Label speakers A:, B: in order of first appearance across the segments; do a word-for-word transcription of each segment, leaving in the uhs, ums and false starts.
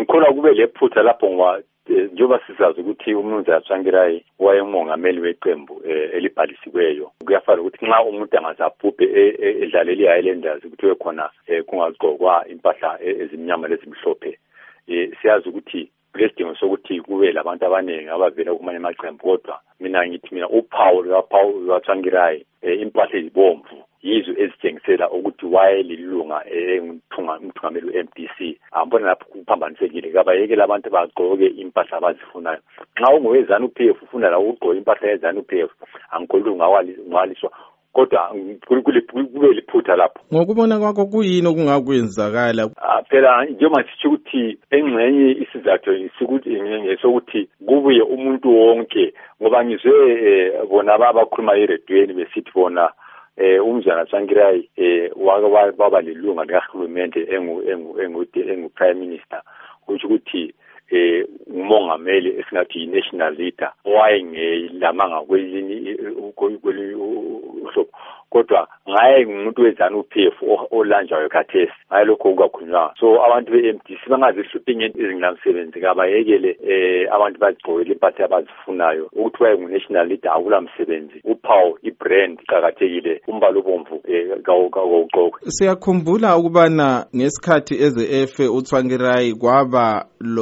A: ngikholwa kube lephutha lapho ngoba njengoba sizazi ukuthi uMnumzana Tsvangirai wayengumongameli weqembu elibhalisiweyo kuyafana ukuthi nxa umuntu angazabhubhe edlalela iHighlanders ukuthi wekhona kungagqokwa impahla ezimnyama lezimhlophe siyazi ukuthi kulesidingo sokuthi kube labantu abaningi abavela kumanye amaqembu kodwa mina ngithi mina uphawu lwaPaul lwaTsvangirai impahla ezibomvu yizo ezitshengisela ukuthi wayelilunga engumthungameli we-M D C ambona lapho kuphambanisekile kabayekela abantu bagqoke impahla abazifunayo nxa ungowezanu P F ufuna la ugqoka impahla yezanu P F angikholwa ungawaliswa kodwa kube liphutha lapho.
B: Ngokubona kwakho kuyini okungakwenzakala?
A: Phela njengoba sisho ukuthi engxenye isizathu sokuthi kubuye umuntu wonke ngoba ngizwe bona abakhuluma eredweni besithi bona eh uMnumzana Tsvangirai eh waba lilunga likahulumende engu engu engu prime minister kusho ukuthi eh umongameli esingathi national leader wayengelamanga kwelinye uhlobo kodwa ngaye umuntu wezanu P F olanjayo khathesi hayi lokho kungakhulunywa so abantu be-M D C bangazihluphi ngento ezingamsebenzi kabayekele eh abantu bagqokele impahla abazifunayo ukuthi wayengu-national leader akula msebenzi uphawu ibrand iqakathekile umbala obomvu kawugqoke.
B: Siyakhumbula ukubana ngesikhathi eze efe uTsvangirai kwaba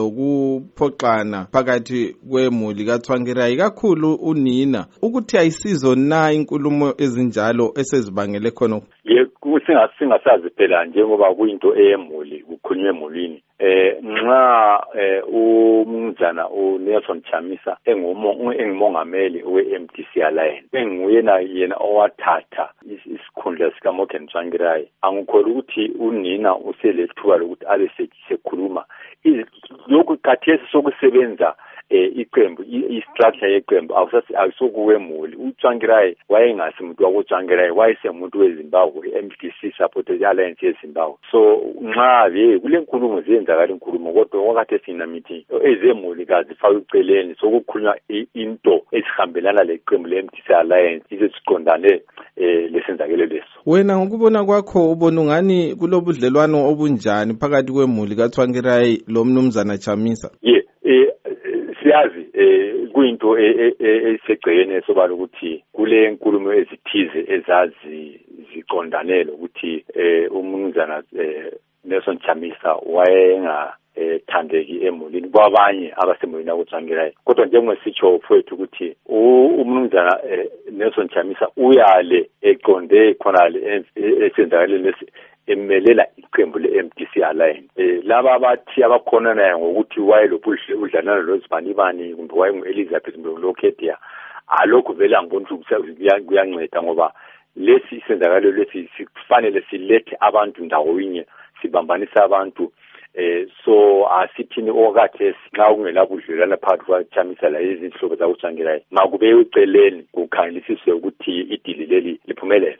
B: lokuphoxana phakathi kwemuli kaTsvangirai kakhulu unina ukuthi ayisizo na inkulumo ezinjalo esezibangele khona.
A: Ye kusingasazi phela njengoba kuyinto eyemuli kukhulunywe emulini eh nxa uMnumzana uNelson Chamisa engumo engumongameli we-M D C Alliance enguyena yena owathatha isikhundla sika Morgan Tsvangirai angikholwa ukuthi unina uselethuka lokuthi abe sekhuluma lokhu khathesi sokusebenza eh iqembu istructure yeqembu awusokuwemuli uTsvangirai wayengasi umuntu wakuTsvangirai wayesemuntu weZimbabwe M D C supported alliance yeZimbabwe so nxa ke kule nkulumo ziyenzakala inkulumo kodwa wakathe sina mithi ezemuli kazi faka uceleni sokukhulunywa into esihambelana leqembu le-M D C alliance izesiqondane eh lesenzakelo leso.
B: Wena ngokubona kwakho ubona ngani kulobudlelwano obunjani phakathi kwemuli kaTsvangirai lo Mnumzana Chamisa?
A: Yeah eh siyazi eh kuyinto esegcekeni sobala ukuthi kule nkulumo ezithize ezazi ziqondanele ukuthi eh uMnumzana Nelson Chamisa wayenga thandeki emulini kwabanye abasemulini kaTsvangirai kodwa njengoba sitsho mfowethu ukuthi uMnumzana Nelson Chamisa uyale eqonde khonale esenzakalo lesi emelela iqembu le-M D C Alliance eh laba abathi abakhona naye ngokuthi wayelophuhle udlalana loZibanibani kumbe wayengu-Elizabeth Lokedia alokho vele angibona ukuthi kuyanceda ngoba lesi isenzakalo lesi sifanele silethe abantu ndawonye sibambanisa abantu eh so asithini okathe nxa kungelabudlelwana phakathi kwaChamisa la izinhlobo zakuTsvangirai makube uceleni kukhangelisiswe ukuthi idili leli liphumelele.